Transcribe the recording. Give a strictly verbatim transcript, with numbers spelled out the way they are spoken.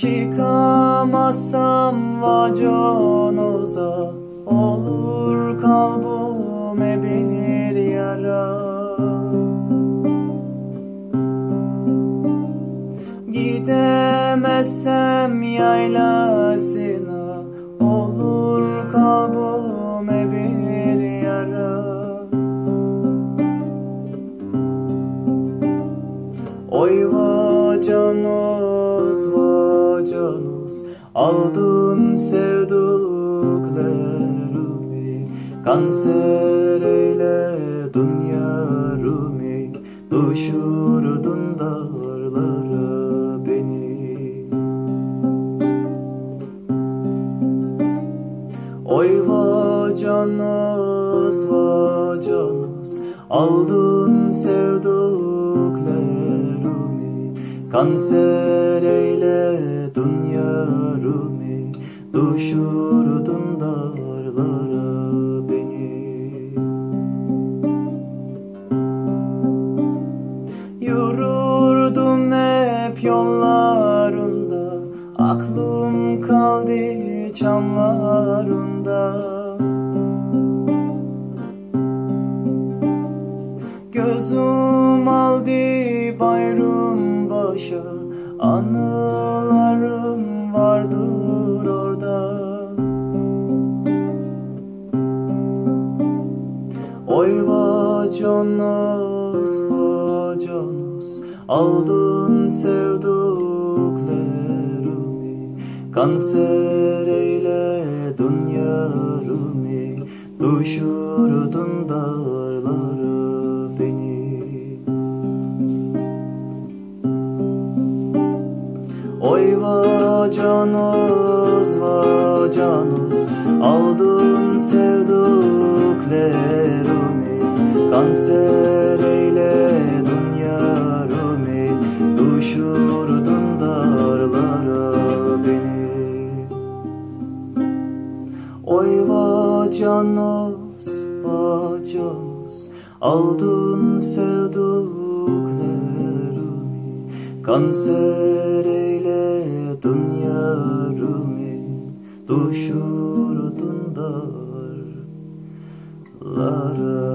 Çıkamazsam vacanoza, olur kalbime bir yara. Gidemezsem yaylasına, olur kalbime bir yara. Oy vacanoz, vacanoz, aldın sevduklarımı, kanser eyledin yarımı, düşürdün dağlara beni. Oy vacanoz, vacanoz, aldın sevduklarımı, kanser eyledin yarımı, düşürdün dağlara beni. Yürürdüm hep yollarında, aklım kaldı çamlarında. Gözüm aldı bayram başa, anılarım vardır orada. Oy vacanoz, vacanoz, aldın sevduklarımı, kanser eyledin yarımı, düşürdün dağlara beni. Oy vacanoz, vacanoz, aldın sevduklarımı, kanser eyledin yarımı, düşürdün dağlara beni. Oy vacanoz, vacanoz, aldın sevduklarımı, kanser eyledin yarımı, düşürdün dağlara.